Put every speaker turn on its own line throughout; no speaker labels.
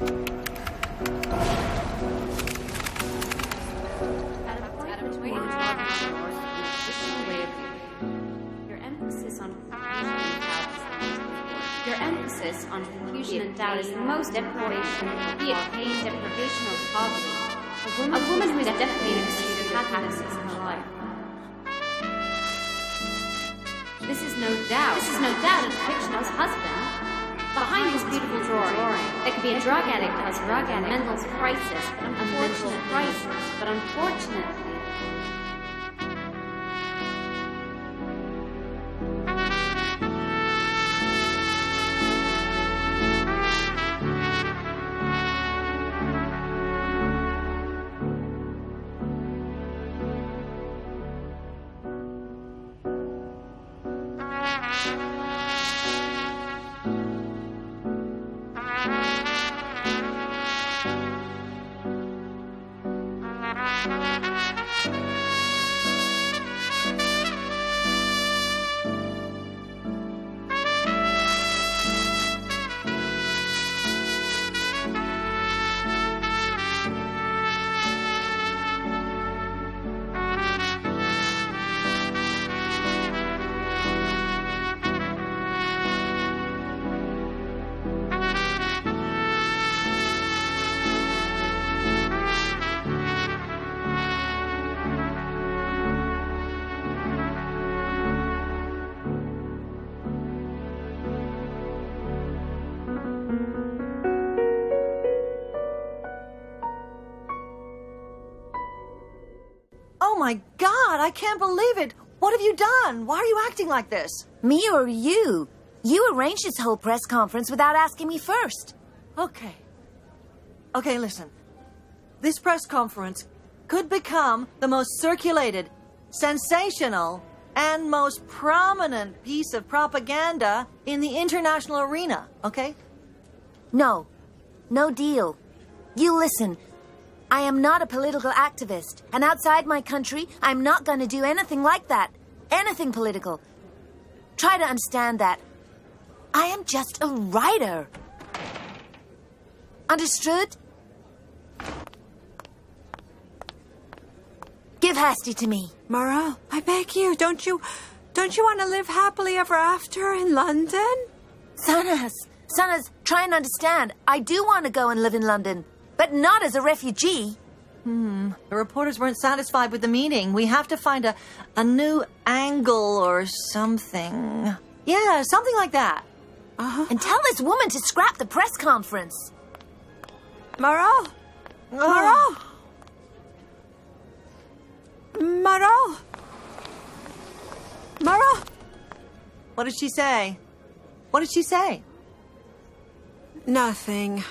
Your emphasis on confusion and doubt is the most important, be it pain, deprivation, or poverty. A woman who is definitely in pursuit of happiness is her life. This is no doubt a depiction of his husband. Behind his beautiful drawing, there could be a drug addict who has a mental crisis, but unfortunately,
Oh my God, I can't believe it. What have you done? Why are you acting like this?
Me or you? You arranged this whole press conference without asking me first.
Okay, listen. This press conference could become the most circulated, sensational, and most prominent piece of propaganda in the international arena, okay?
No deal. You listen. I am not a political activist, and outside my country, I'm not going to do anything like that. Anything political. Try to understand that. I am just a writer. Understood? Give Hasty to me.
Morel, I beg you, don't you want to live happily ever after in London?
Sanas, try and understand. I do want to go and live in London. But not as a refugee.
The reporters weren't satisfied with the meeting. We have to find a new angle or something. Yeah, something like that.
And tell this woman to scrap the press conference.
Morel!
What did she say?
Nothing.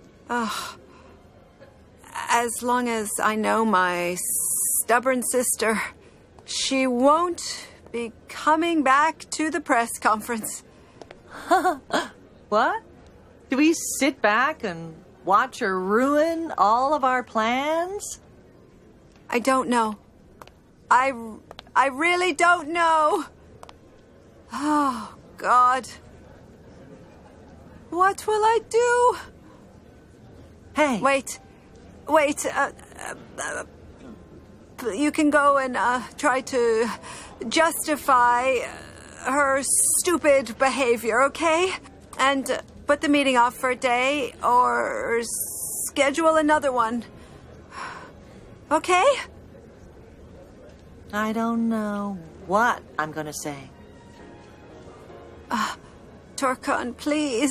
As long as I know my stubborn sister, she won't be coming back to the press conference.
What? Do we sit back and watch her ruin all of our plans?
I don't know. I really don't know. Oh, God. What will I do?
Hey.
Wait. You can go and try to justify her stupid behavior, okay? And put the meeting off for a day or schedule another one. Okay?
I don't know what I'm gonna say.
Turkan, please.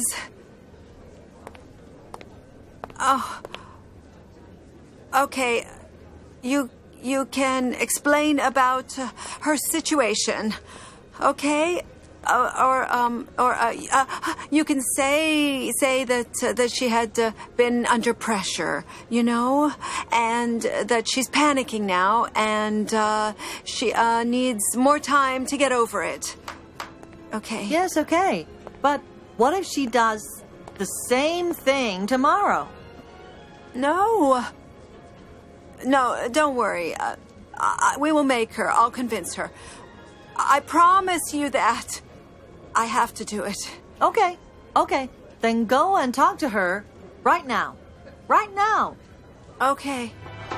Oh. Okay. You can explain about her situation. Okay? You can say that she had been under pressure, you know, and that she's panicking now, and she needs more time to get over it. Okay.
Yes, okay. But what if she does the same thing tomorrow?
No, don't worry. We will make her. I'll convince her. I promise you that. I have to do it.
Okay. Then go and talk to her Right now. Right now.
Okay.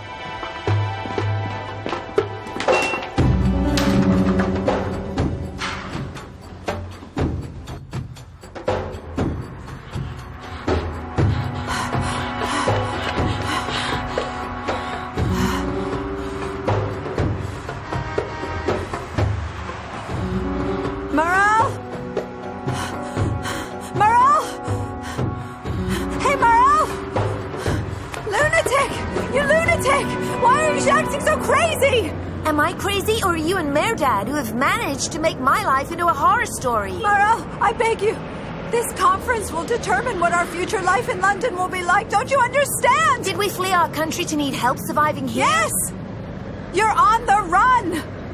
Am I crazy, or are you and Mehrdad who have managed to make my life into a horror story?
Morel, I beg you. This conference will determine what our future life in London will be like. Don't you understand?
Did we flee our country to need help surviving here?
Yes! You're on the run!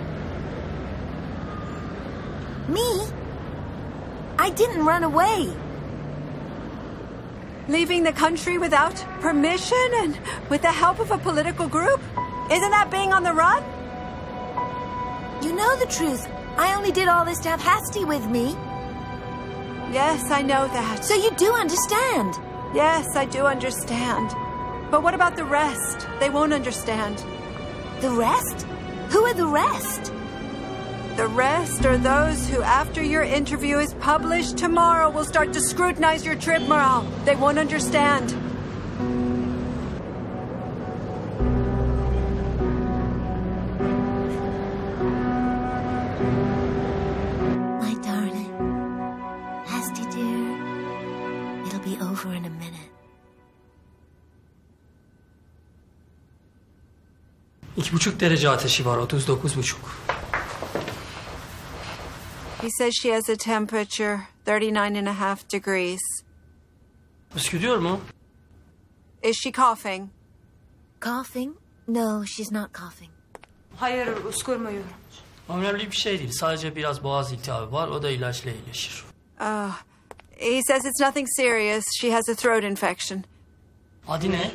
Me? I didn't run away.
Leaving the country without permission and with the help of a political group? Isn't that being on the run?
You know the truth. I only did all this to have Hasty with me.
Yes, I know that.
So you do understand?
Yes, I do understand. But what about the rest? They won't understand.
The rest? Who are the rest?
The rest are those who, after your interview is published tomorrow, will start to scrutinize your trip, Morale. They won't understand.
In a minute.
2,5 derece ateşi var, 39,5.
He says she has a temperature 39.5 degrees.
Öskürüyor mu?
Is she coughing?
Coughing? No, she's not coughing.
Hayır, öskürmüyor.
Önemli bir şey değil. Sadece biraz boğaz iltihabı var. O da ilaçla iyileşir.
He says it's nothing serious. She has a throat infection.
Adı ne?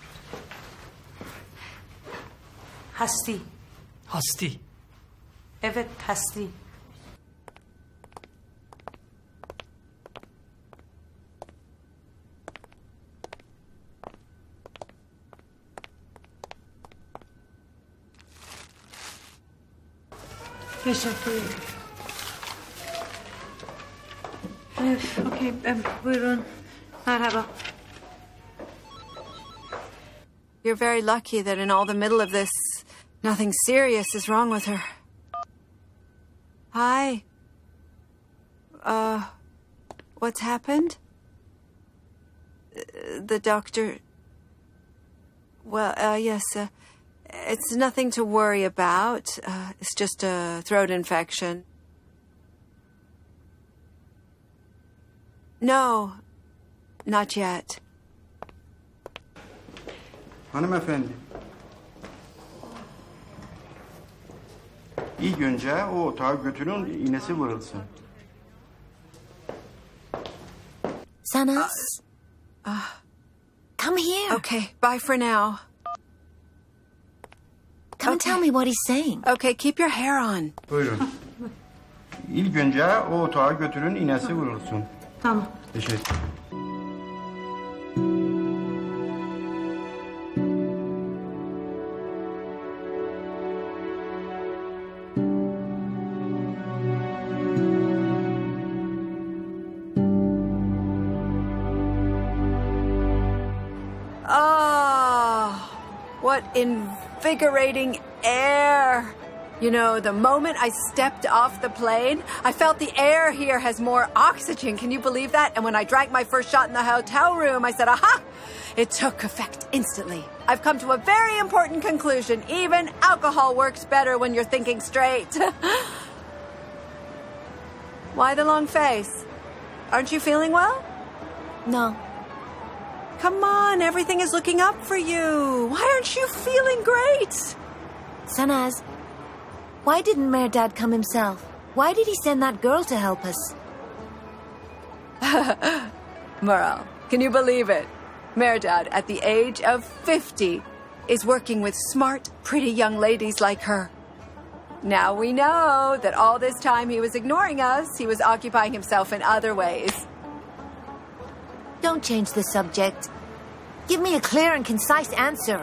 Hasti.
Hasti.
Evet, Hasti. Teşekkür ederim. Okay, buyurun. Merhaba.
You're very lucky that in all the middle of this, nothing serious is wrong with her. Hi. What's happened? The doctor... Well, yes, it's nothing to worry about. It's just a throat infection. No, not yet.
Hanımefendi. İlk önce o otağa götürün, iğnesi vurulsun.
Sanaz? Come here.
Okay, bye for now.
Come and tell me what he's saying.
Okay, keep your hair on.
Buyurun. İlk önce o otağa götürün, iğnesi vurulsun.
Tamam.
Teşekkür.
Oh, what invigorating air. You know, the moment I stepped off the plane, I felt the air here has more oxygen. Can you believe that? And when I drank my first shot in the hotel room, I said, aha! It took effect instantly. I've come to a very important conclusion. Even alcohol works better when you're thinking straight. Why the long face? Aren't you feeling well?
No.
Come on, everything is looking up for you. Why aren't you feeling great?
Sanaz, why didn't Mehrdad come himself? Why did he send that girl to help us?
Morale, can you believe it? Mehrdad, at the age of 50, is working with smart, pretty young ladies like her. Now we know that all this time he was ignoring us, he was occupying himself in other ways.
Don't change the subject. Give me a clear and concise answer.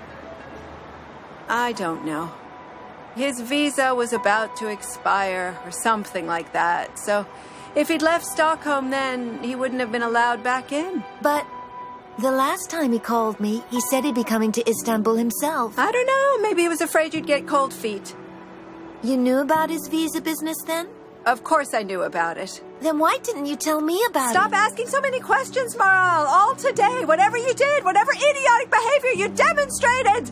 I don't know. His visa was about to expire or something like that. So if he'd left Stockholm then, he wouldn't have been allowed back in.
But the last time he called me, he said he'd be coming to Istanbul himself.
I don't know. Maybe he was afraid you'd get cold feet.
You knew about his visa business then?
Of course I knew about it.
Then why didn't you tell me about it?
Stop asking so many questions, Maral. All today, whatever you did, whatever idiotic behavior you demonstrated.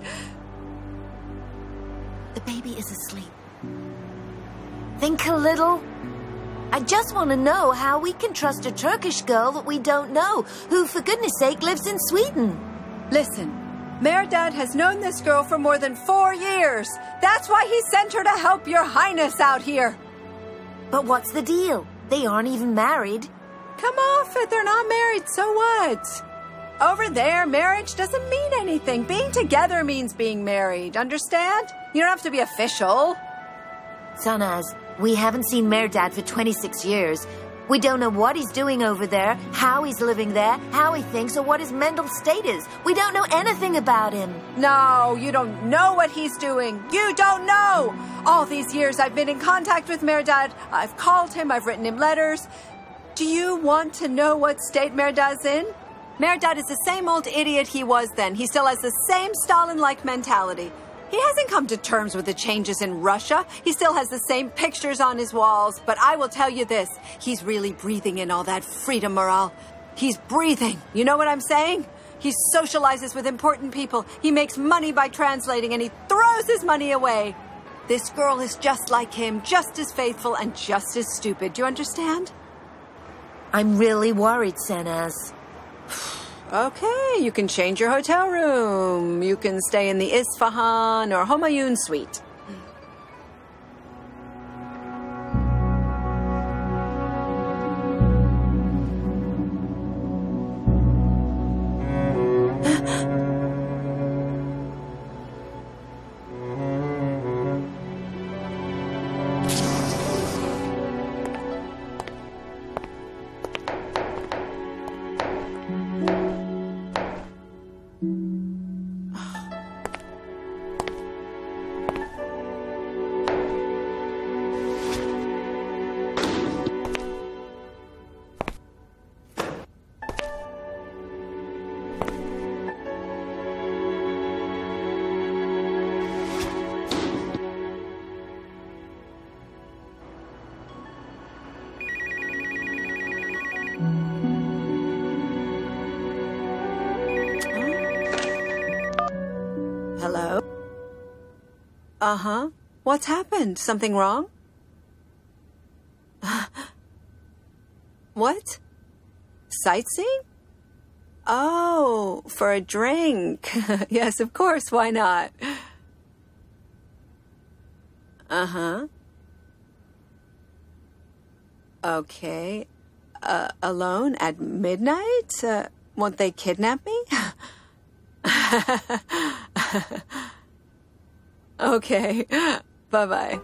The baby is asleep. Think a little. I just want to know how we can trust a Turkish girl that we don't know, who, for goodness sake, lives in Sweden.
Listen, Mehrdad has known this girl for more than 4 years. That's why he sent her to help your highness out here.
But what's the deal? They aren't even married.
Come off it, they're not married, so what? Over there, marriage doesn't mean anything. Being together means being married, understand? You don't have to be official.
Sanaz, we haven't seen Mehrdad for 26 years. We don't know what he's doing over there, how he's living there, how he thinks, or what his mental state is. We don't know anything about him.
No, you don't know what he's doing. You don't know. All these years I've been in contact with Mehrdad. I've called him, I've written him letters. Do you want to know what state Mehrdad's in? Mehrdad is the same old idiot he was then. He still has the same Stalin-like mentality. He hasn't come to terms with the changes in Russia. He still has the same pictures on his walls. But I will tell you this, he's really breathing in all that freedom, Maral. He's breathing. You know what I'm saying? He socializes with important people. He makes money by translating, and he throws his money away. This girl is just like him, just as faithful and just as stupid. Do you understand?
I'm really worried, Sanaz.
Okay, you can change your hotel room. You can stay in the Isfahan or Humayun suite. Hello? Uh-huh. What's happened? Something wrong? What? Sightseeing? Oh, for a drink. Yes, of course. Why not? Uh-huh. Okay. Alone at midnight? Won't they kidnap me? Okay. Bye-bye.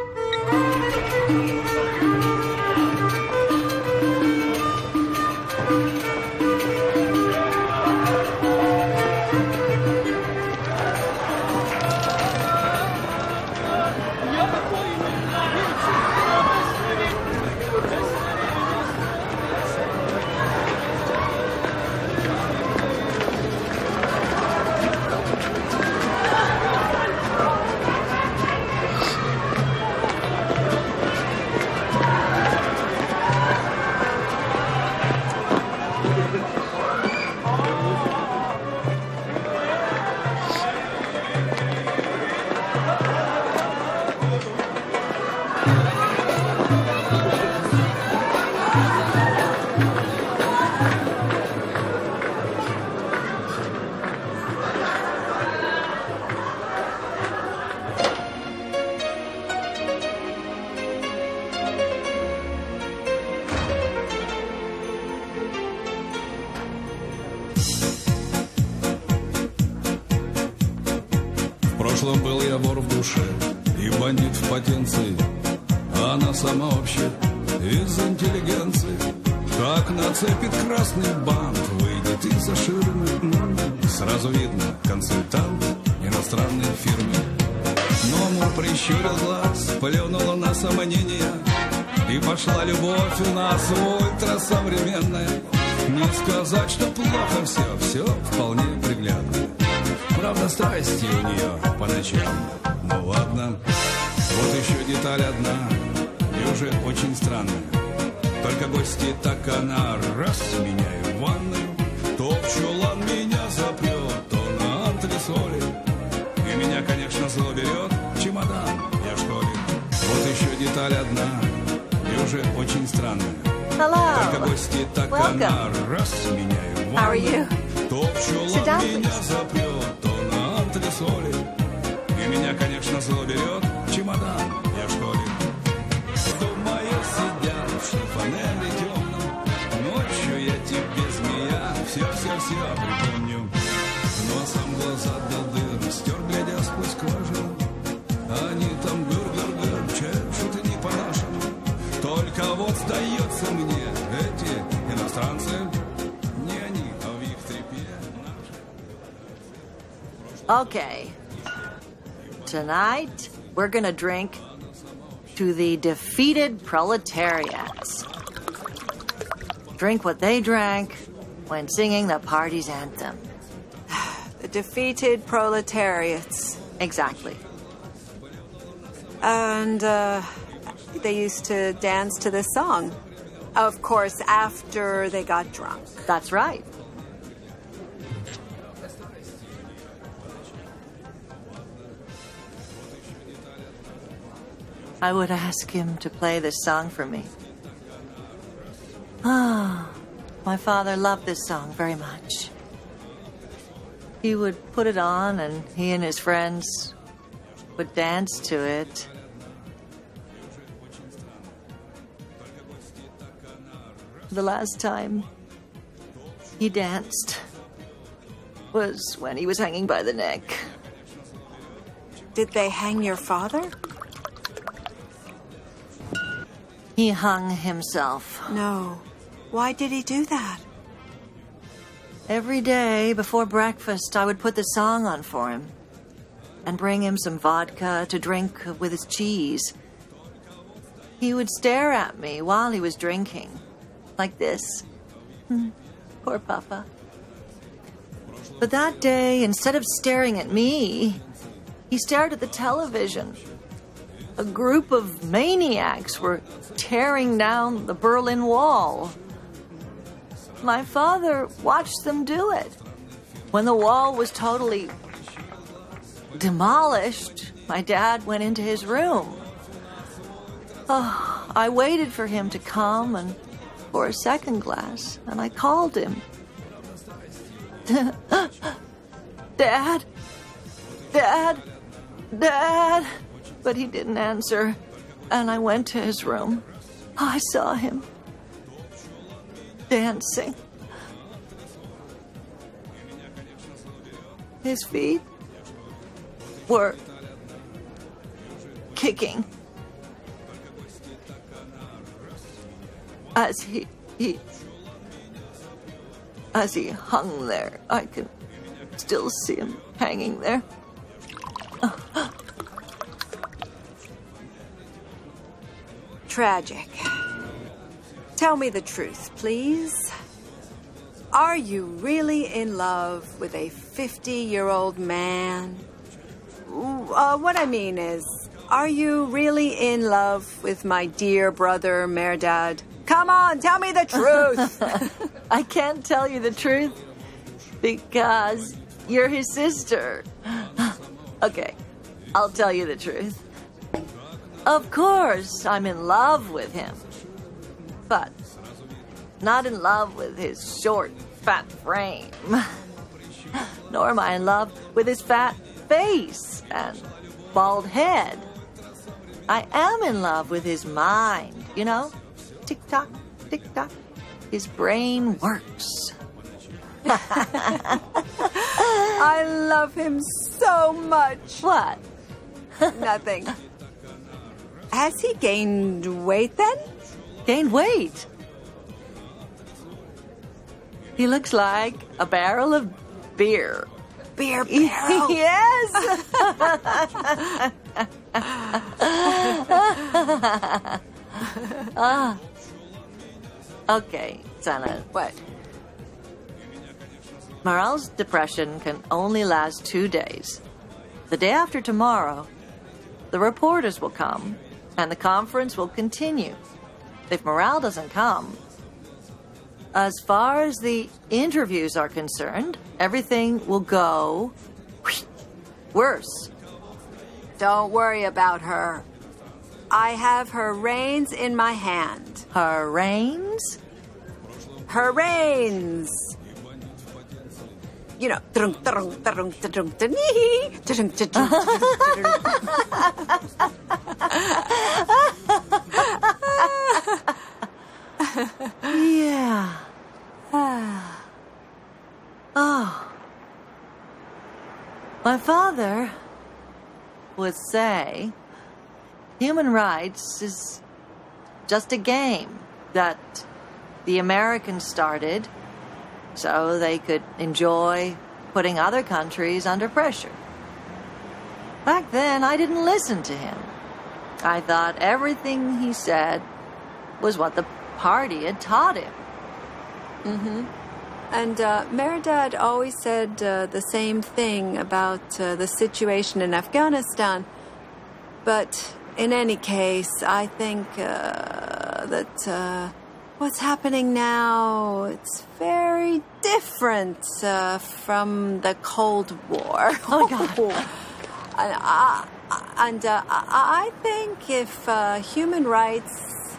В прошлом был я вор в душе и бандит в потенции, а она сама вообще из интеллигенции. Как нацепит красный бант, выйдет из-за ширмы. Сразу видно, консультант иностранной фирмы. Но он прищурил глаз, плюнула на сомнения, и пошла любовь у нас ультрасовременная. Не сказать, что плохо все вполне приглядно. Правда, страсти у нее по ночам. Ну ладно, вот еще деталь одна, и уже очень странная. Только гости так она раз меня и в ванную, то в чулан меня запрет, то на антресоли. И меня, конечно, зло берет, чемодан, я что ли. Вот еще деталь одна, и уже очень странная.
Hello.
Только гости так она раз меня и в
How are
ванную,
you?
то в чулан
down,
меня
please.
запрет, то на антресоли. И меня, конечно, зло берет, чемодан, я что ли. Думаю, сидя в шифонере темном, ночью я тебе, змея, все припомню. Носом глаза до дыр стер, глядя сквозь кожу. Они там гыр-гыр-гыр чешут и не по-нашему. Только вот сдается мне, эти иностранцы, не они, а в их трепе наши.
Okay. Tonight, we're gonna drink to the defeated proletariats. Drink what they drank when singing the party's anthem.
The defeated proletariats.
Exactly.
And they used to dance to this song. Of course, after they got drunk.
That's right. I would ask him to play this song for me. Ah, my father loved this song very much. He would put it on, and he and his friends would dance to it. The last time he danced was when he was hanging by the neck.
Did they hang your father?
He hung himself.
No. Why did he do that?
Every day before breakfast, I would put the song on for him and bring him some vodka to drink with his cheese. He would stare at me while he was drinking, like this. Poor Papa. But that day, instead of staring at me, he stared at the television. A group of maniacs were tearing down the Berlin Wall. My father watched them do it. When the wall was totally demolished, my dad went into his room. Oh, I waited for him to come and for a second glass, and I called him. Dad? Dad? Dad? But he didn't answer, and I went to his room. I saw him dancing. His feet were kicking as he hung there. I can still see him hanging there.
Tragic. Tell me the truth, please. Are you really in love with a 50-year-old man? What I mean is, are you really in love with my dear brother, Mehrdad? Come on, tell me the truth!
I can't tell you the truth because you're his sister. Okay, I'll tell you the truth. Of course, I'm in love with him, but not in love with his short, fat frame. Nor am I in love with his fat face and bald head. I am in love with his mind, you know? Tick-tock, tick-tock. His brain works.
I love him so much.
What?
Nothing. Has he gained weight then?
Gained weight? He looks like a barrel of beer.
Beer barrel.
Yes. Okay, Sana.
What?
Morale's depression can only last 2 days. The day after tomorrow, the reporters will come, and the conference will continue. If Morale doesn't come, as far as the interviews are concerned, everything will go worse.
Don't worry about her. I have her reins in my hand.
Her reins?
Her reins. You know,
Yeah. Oh. My father would say human rights is just a game that the Americans started so they could enjoy putting other countries under pressure. Back then, I didn't listen to him. I thought everything he said was what the party had taught him.
And Mehrdad always said the same thing about the situation in Afghanistan. But in any case, I think that what's happening now, it's very different from the Cold War.
Oh, God.
And I think if human rights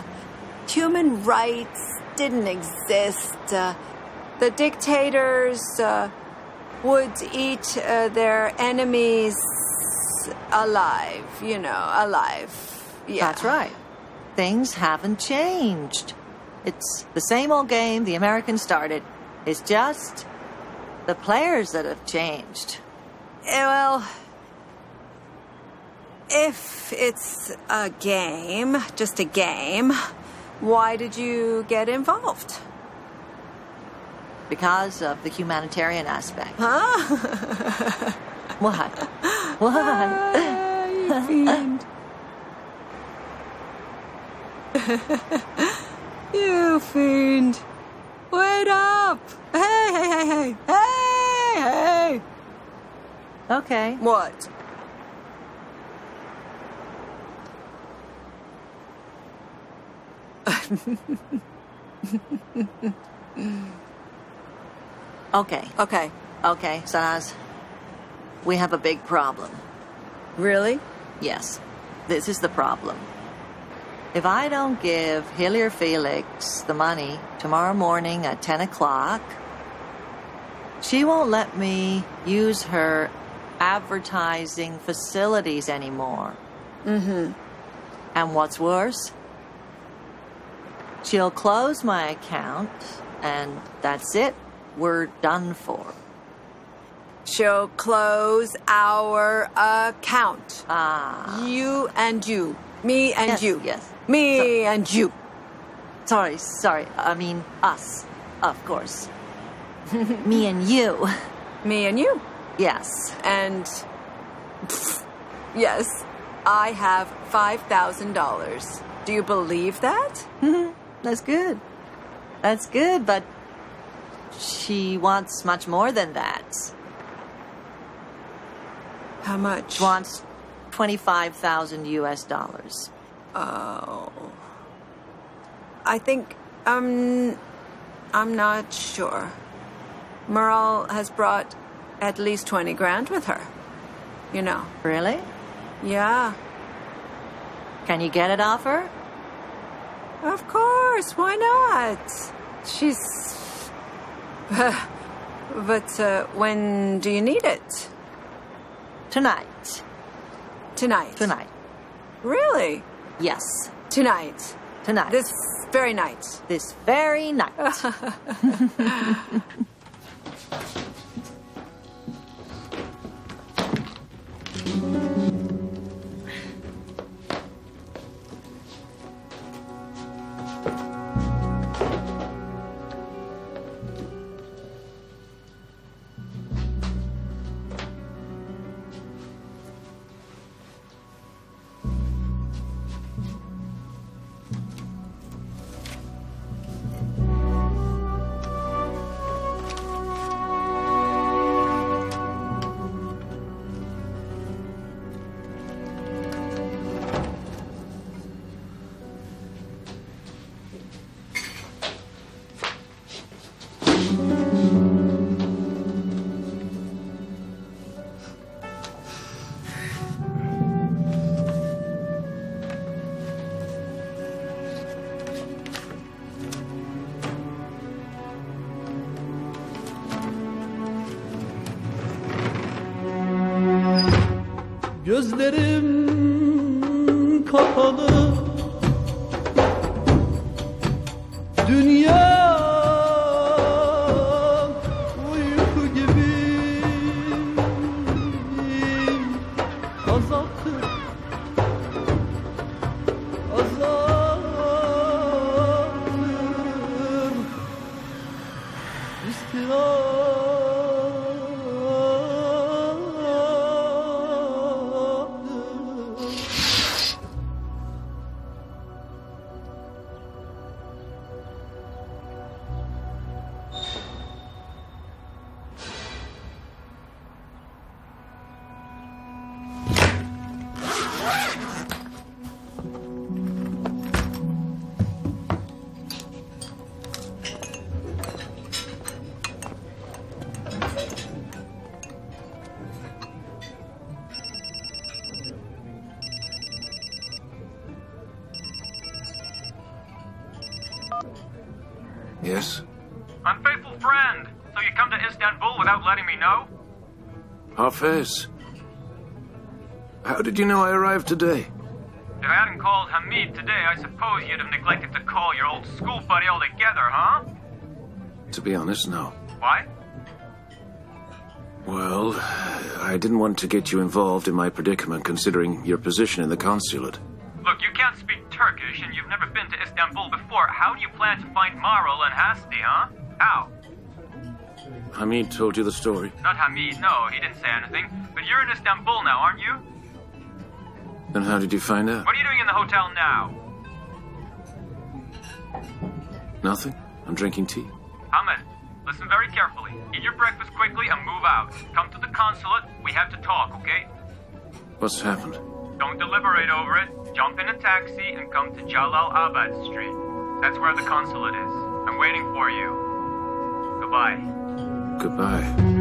didn't exist, the dictators would eat their enemies alive, alive. Yeah.
That's right. Things haven't changed. It's the same old game the Americans started. It's just the players that have changed.
Well, if it's a game, just a game, why did you get involved?
Because of the humanitarian aspect.
Huh?
What? What?
You fiend. You fiend. Wait up. Hey.
Okay.
What?
Okay. Okay, Sanaz. We have a big problem.
Really?
Yes. This is the problem. If I don't give Hillier Felix the money tomorrow morning at 10 o'clock, she won't let me use her advertising facilities anymore. And what's worse, she'll close my account, and that's it. We're done for.
She'll close our account.
Ah.
You and you. Me and
Yes,
you.
yes.
Me and you.
Sorry. I mean, us, of course. Me and you.
Me and you.
Yes.
And yes, I have $5,000. Do you believe that?
That's good. That's good, but she wants much more than that.
How much?
She wants $25,000 US.
Oh. I think I'm not sure. Merle has brought at least 20 grand with her. You know.
Really?
Yeah.
Can you get it off her?
Of course. Why not? She's... But when do you need it?
Tonight.
Tonight. Really?
Yes.
Tonight. This very night.
This very night.
Gözlerim kapalı, dünya uyku gibi azaptır, azaptır,
Yes?
Unfaithful friend, so you come to Istanbul without letting me know?
Hafez. How did you know I arrived today?
If I hadn't called Hamid today, I suppose you'd have neglected to call your old school buddy altogether, huh?
To be honest, no.
Why?
Well, I didn't want to get you involved in my predicament considering your position in the consulate.
Look, you can't speak Turkish and you've never been to Istanbul before. How do you plan to find Marul and Hasti, huh? How?
Hamid told you the story.
Not Hamid, no, he didn't say anything. But you're in Istanbul now, aren't you?
Then how did you find out?
What are you doing in the hotel now?
Nothing. I'm drinking tea.
Ahmed, listen very carefully. Eat your breakfast quickly and move out. Come to the consulate. We have to talk, okay?
What's happened?
Don't deliberate over it. Jump in a taxi and come to Jalal Abad Street. That's where the consulate is. I'm waiting for you. Goodbye.
Goodbye.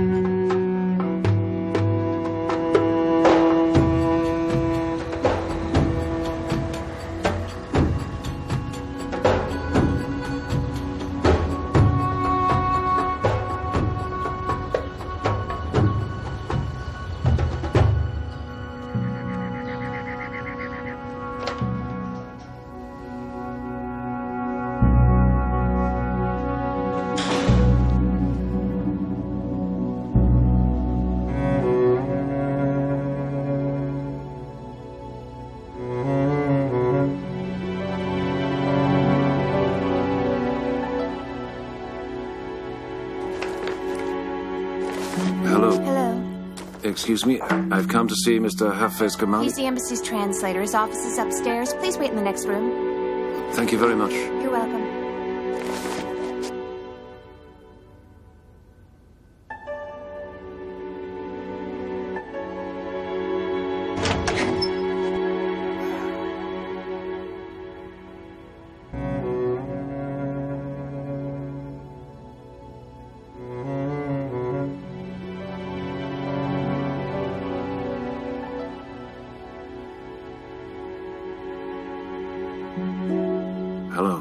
Excuse me, I've come to see Mr. Hafez Kamali.
He's the embassy's translator. His office is upstairs. Please wait in the next room.
Thank you very much.
You're welcome.
Hello.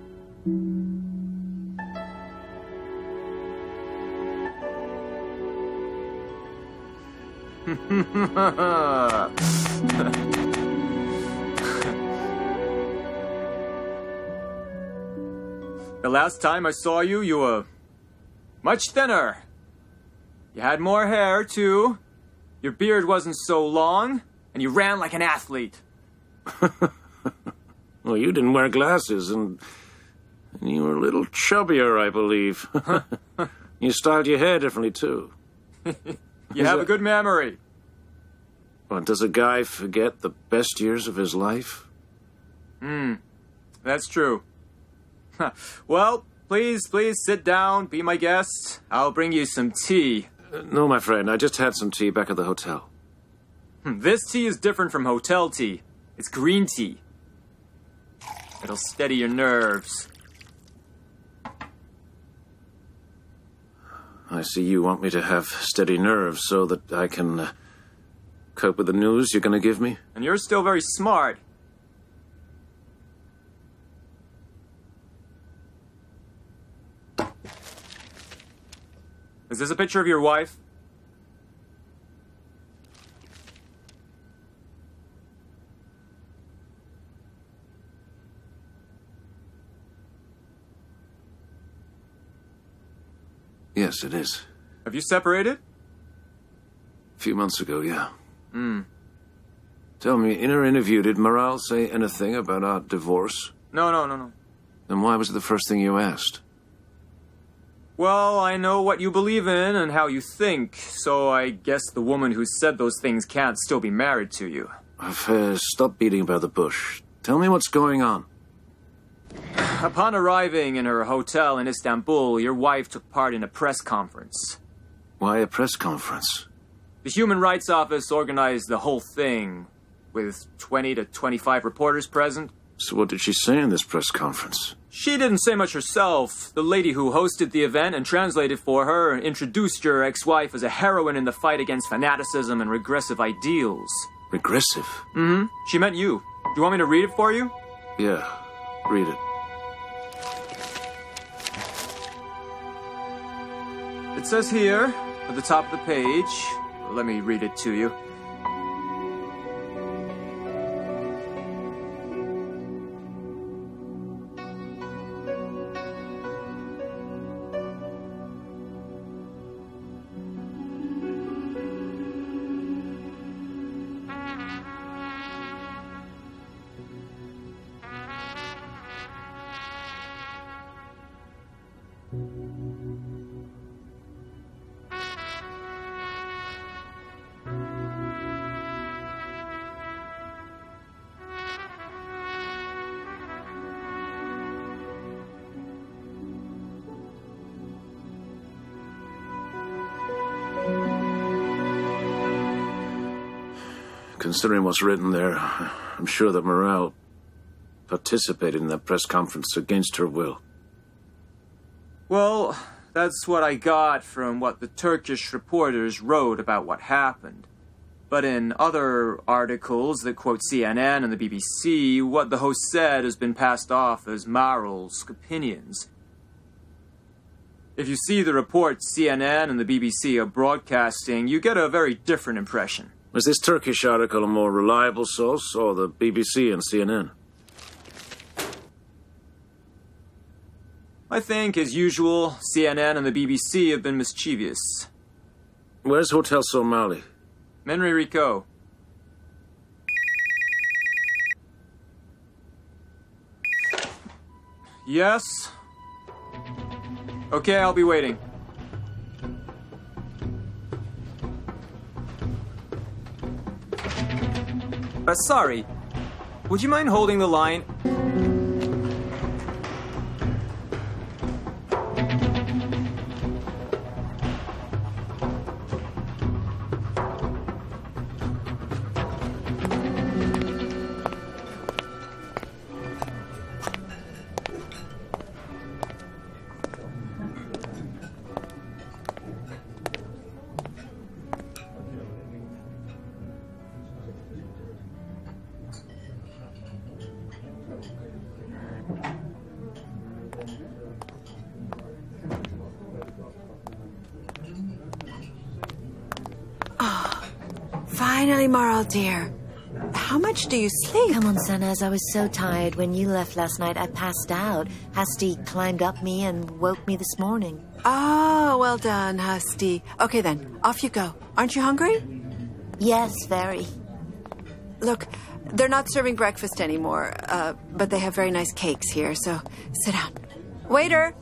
The last time I saw you, you were much thinner. You had more hair, too. Your beard wasn't so long, and you ran like an athlete.
Well, you didn't wear glasses, and you were a little chubbier, I believe. You styled your hair differently, too.
You have a good memory.
Well, does a guy forget the best years of his life?
That's true. Well, please sit down, be my guest. I'll bring you some tea.
No, my friend, I just had some tea back at the hotel.
This tea is different from hotel tea. It's green tea. It'll steady your nerves.
I see you want me to have steady nerves so that I can cope with the news you're going to give me.
And you're still very smart. Is this a picture of your wife?
Yes, it is.
Have you separated?
A few months ago, yeah. Tell me, in her interview, did Morale say anything about our divorce?
No.
Then why was it the first thing you asked?
Well, I know what you believe in and how you think, so I guess the woman who said those things can't still be married to you.
I've stopped beating about the bush. Tell me what's going on.
Upon arriving in her hotel in Istanbul, your wife took part in a press conference.
Why a press conference?
The Human Rights Office organized the whole thing, with 20 to 25 reporters present.
So what did she say in this press conference?
She didn't say much herself. The lady who hosted the event and translated for her introduced your ex-wife as a heroine in the fight against fanaticism and regressive ideals.
Regressive?
Mm-hmm. She meant you. Do you want me to read it for you?
Yeah, read it.
It says here, at the top of the page, let me read it to you.
Considering what's written there, I'm sure that Morale participated in that press conference against her will.
Well, that's what I got from what the Turkish reporters wrote about what happened. But in other articles that quote CNN and the BBC, what the host said has been passed off as Maral's opinions. If you see the reports CNN and the BBC are broadcasting, you get a very different impression.
Was this Turkish article a more reliable source, or the BBC and CNN?
I think, as usual, CNN and the BBC have been mischievous.
Where's Hotel Somali?
Menri Rico. Yes? Okay, I'll be waiting. Sorry. Would you mind holding the line?
Finally, Marl, dear. How much do you sleep?
Come on, Sanaz. I was so tired. When you left last night, I passed out. Hasti climbed up me and woke me this morning.
Oh, well done, Hasti. Okay, then. Off you go. Aren't you hungry?
Yes, very.
Look, they're not serving breakfast anymore, but they have very nice cakes here, so sit down. Waiter!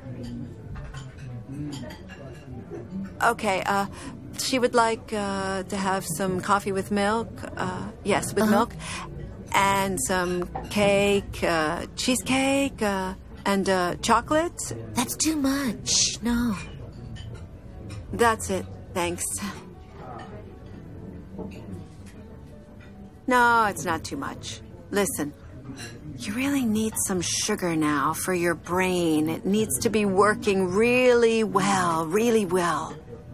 Okay, she would like to have some coffee with milk. Yes, with milk. And some cake, cheesecake, and chocolate.
That's too much. No.
That's it. Thanks. No, it's not too much. Listen, you really need some sugar now for your brain. It needs to be working really well, really well.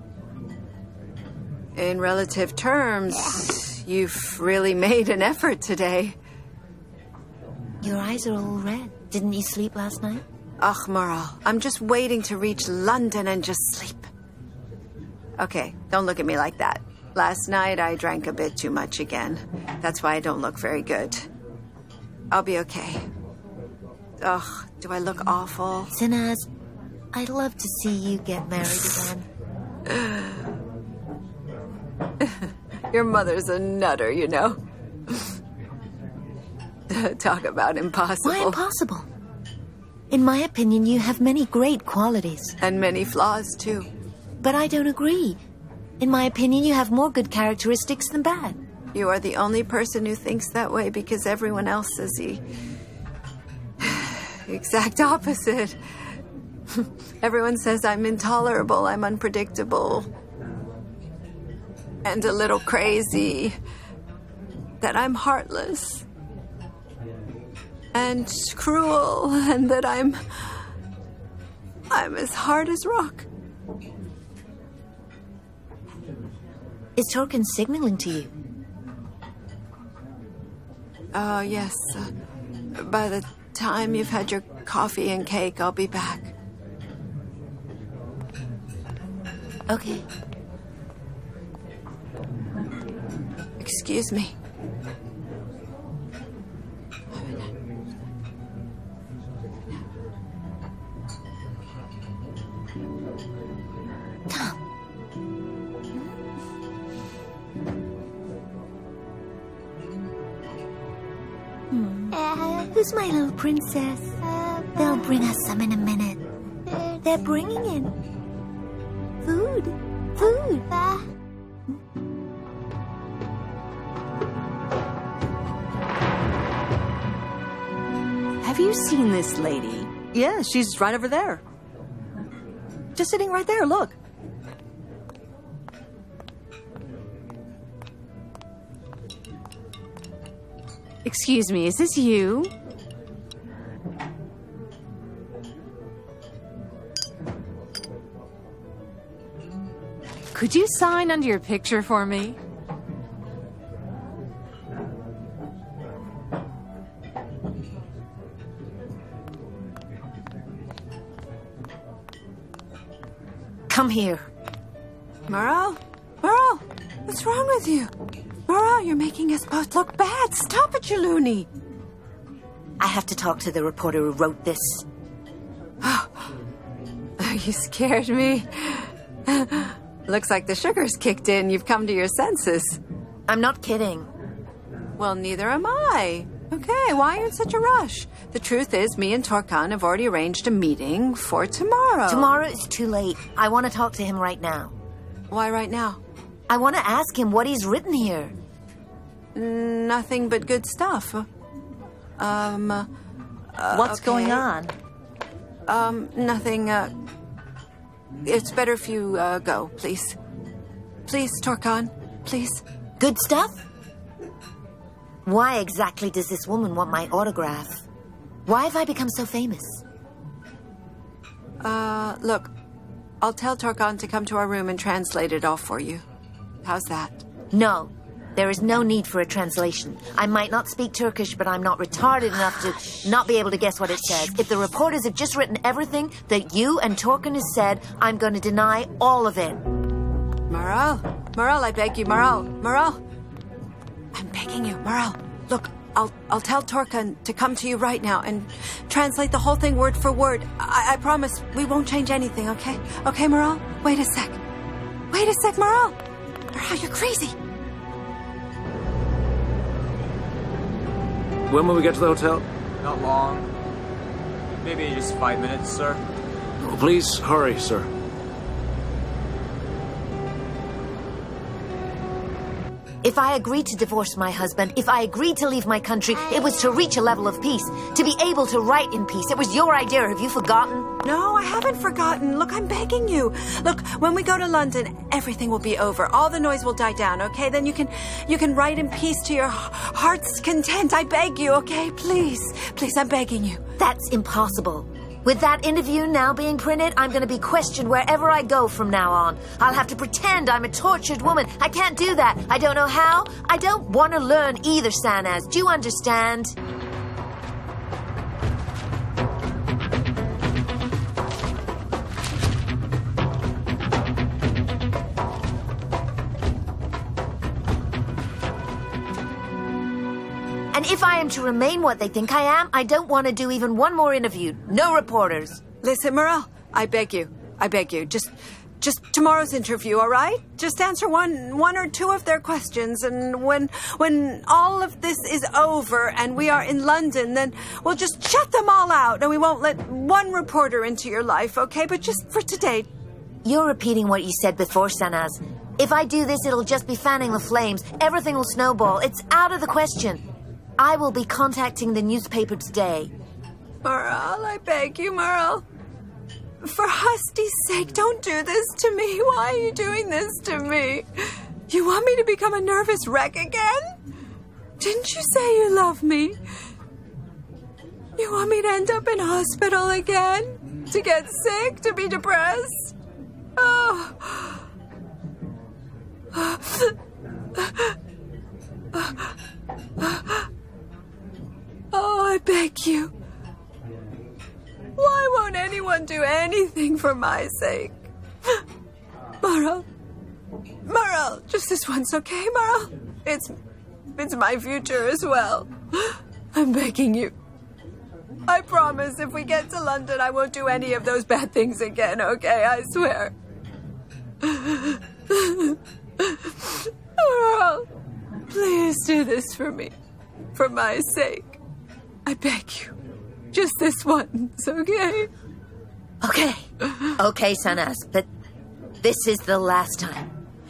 In relative terms, you've really made an effort today.
Your eyes are all red. Didn't you sleep last night?
Ach, Marl, I'm just waiting to reach London and just sleep. Okay, don't look at me like that. Last night I drank a bit too much again. That's why I don't look very good. I'll be okay. Ugh, do I look awful?
Sanaz, I'd love to see you get married again.
Your mother's a nutter, you know. Talk about impossible.
Why impossible? In my opinion, you have many great qualities.
And many flaws, too.
But I don't agree. In my opinion, you have more good characteristics than bad.
You are the only person who thinks that way because everyone else is the exact opposite. Everyone says I'm intolerable, I'm unpredictable, and a little crazy, that I'm heartless and cruel, and that I'm as hard as rock.
Is Torkin signaling to you?
Yes. By the time you've had your coffee and cake, I'll be back.
Okay.
Excuse me.
Who's my little princess? They'll bring us some in a minute. They're bringing in food. Food.
Have you seen this lady?
Yeah, she's right over there. Just sitting right there, look.
Excuse me, is this you? Could you sign under your picture for me?
Come here.
Merle? Merle, what's wrong with you? Merle, you're making us both look bad. Stop it, you loony.
I have to talk to the reporter who wrote this.
Oh, you scared me. Looks like the sugar's kicked in. You've come to your senses.
I'm not kidding.
Well, neither am I. Okay, why are you in such a rush? The truth is, me and Torkan have already arranged a meeting for tomorrow.
Tomorrow is too late. I want to talk to him right now.
Why right now?
I want to ask him what he's written here.
Nothing but good stuff.
What's going on?
Nothing, it's better if you, go, please. Please, Torkan, please.
Good stuff? Why exactly does this woman want my autograph? Why have I become so famous?
Look, I'll tell Torkan to come to our room and translate it all for you. How's that?
No. There is no need for a translation. I might not speak Turkish, but I'm not retarded enough to not be able to guess what it says. If the reporters have just written everything that you and Torkin has said, I'm going to deny all of it.
Merle, I beg you, Merle. I'm begging you, Merle. Look, I'll tell Torkin to come to you right now and translate the whole thing word for word. I promise we won't change anything, okay? Okay, Merle? Wait a sec, Merle. Merle, you're crazy.
When will we get to the hotel?
Not long. Maybe just 5 minutes, sir.
Oh, please hurry, sir.
If I agreed to divorce my husband, if I agreed to leave my country, it was to reach a level of peace, to be able to write in peace. It was your idea. Have you forgotten?
No, I haven't forgotten. Look, I'm begging you. Look, when we go to London, everything will be over. All the noise will die down, okay? Then you can write in peace to your heart's content. I beg you, okay? Please, I'm begging you.
That's impossible. With that interview now being printed, I'm going to be questioned wherever I go from now on. I'll have to pretend I'm a tortured woman. I can't do that. I don't know how. I don't want to learn either, Sanaz. Do you understand? And if I am to remain what they think I am, I don't want to do even one more interview. No reporters.
Listen, Merle, I beg you. Just tomorrow's interview, all right? Just answer one or two of their questions, and when all of this is over and we are in London, then we'll just shut them all out, and we won't let one reporter into your life, okay? But just for today.
You're repeating what you said before, Sanaz. If I do this, it'll just be fanning the flames. Everything will snowball. It's out of the question. I will be contacting the newspaper today.
Merle, I beg you, Merle. For Husty's sake, don't do this to me. Why are you doing this to me? You want me to become a nervous wreck again? Didn't you say you love me? You want me to end up in hospital again? To get sick? To be depressed? Oh. Oh, I beg you. Why won't anyone do anything for my sake? Merle, just this once, okay, Merle? It's my future as well. I'm begging you. I promise if we get to London, I won't do any of those bad things again, okay? I swear. Merle, please do this for me. For my sake. I beg you. Just this once, okay?
Okay, Sanaz, but this is the last time.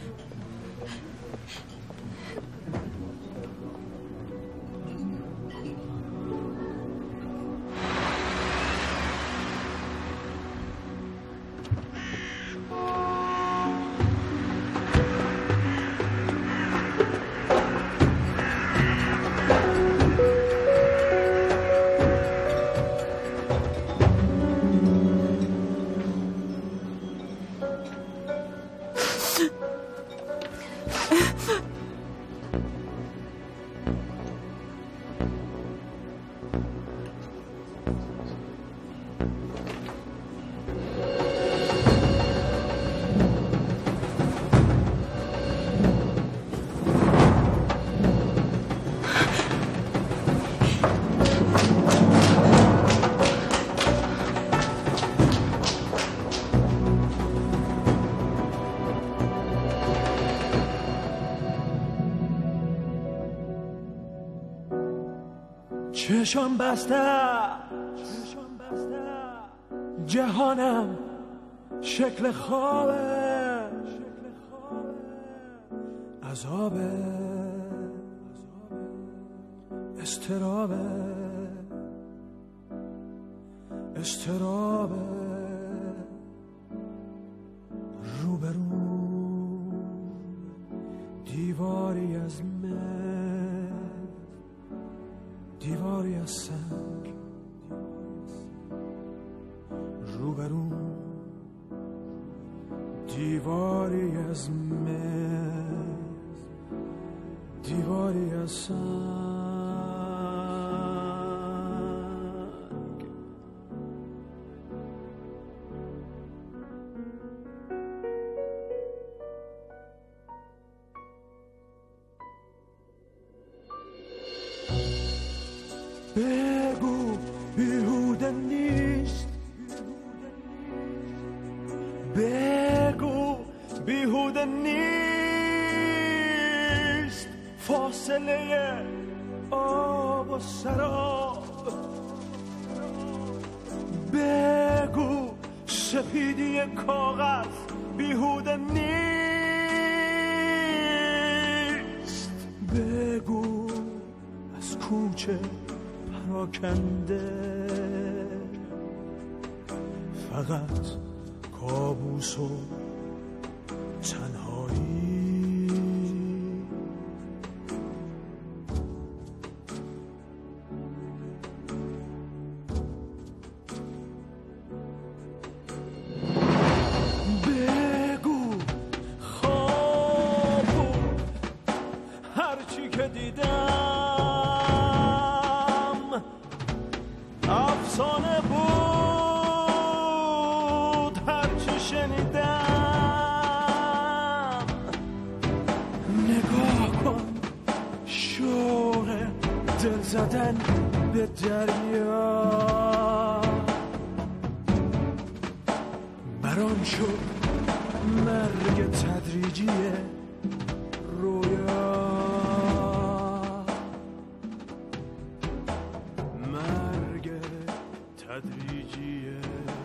چشم بسته جهانم شکل خوابه عذابه استرابه روبرو دیواری از دیواری از سنگ روبرو دیواری از دیواری از سنگ بگو بیهوده نیست بگو بیهوده نیست فاصله آب و سراب بگو سپیدی کاغذ بیهوده نیست بگو از کوچه پراکنده فقط کابوس و تنهایی بگو خواب بود هرچی که دیدم افسانه بود هرچی شنیدم نگاه کن شوق دل زدن به دریا نگران شد مرگ تدریجی رویا مرگ تدریجی